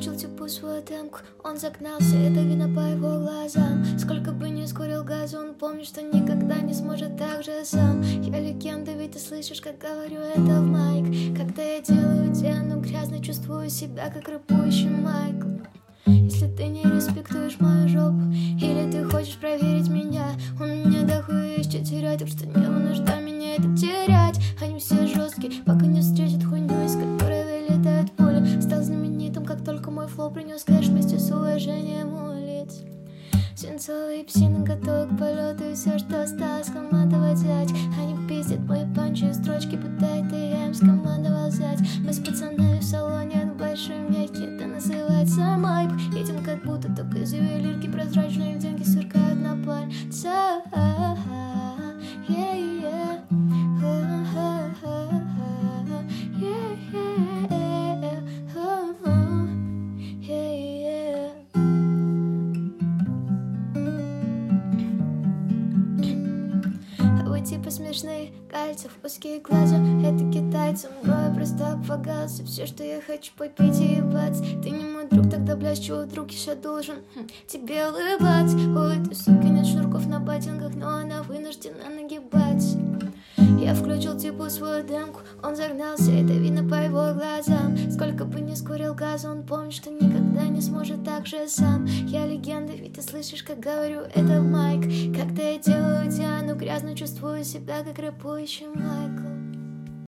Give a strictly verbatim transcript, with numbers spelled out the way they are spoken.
включил типу свою демку. Он загнался, это видно по его глазам. Сколько бы ни скурил газу, он помнит, что никогда не сможет так же сам. Я легенда, ведь ты слышишь, как говорю это в майк. Когда я делаю Диану грязно, чувствую себя как рапующий Майкл. Если ты не респектуешь мою жопу, или ты хочешь проверить меня, у меня дохуя есть что терять, так что не вынуждай меня это терять. Они все жесткие, пока не встретят хуйню, из которой вылетают пули. Стал знаменитым, как только мой флоу принес кэш вместе с уважением улиц. Свинцовые псины готовы к полету, и все, что осталось, командовать зять. Они пиздят мои панчи и строчки, будто это я им скомандовал зять. Мы с пацанами в салоне, но большой мягкий, это называется майп. Едем как будто только из ювелирки, прозрачные деньги сверкают на пальцах. Типа смешных кальцев, узкие глаза, это китайцам. Бро, я просто обвагался. Все, что я хочу, попить и ебаться. Ты не мой друг, тогда, блядь, чего друг еще должен хм, тебе улыбаться. У этой суки нет шнурков на ботинках, но она вынуждена нагибаться. Я включил типу свою демку, он загнался, это видно по его глазам. Сколько бы ни скурил газа, он помнит, что никогда не сможет так же сам. Я легенда, ведь ты слышишь, как говорю это в майк. Когда я делаю Диану грязно, чувствую себя как рэпующий Майкл.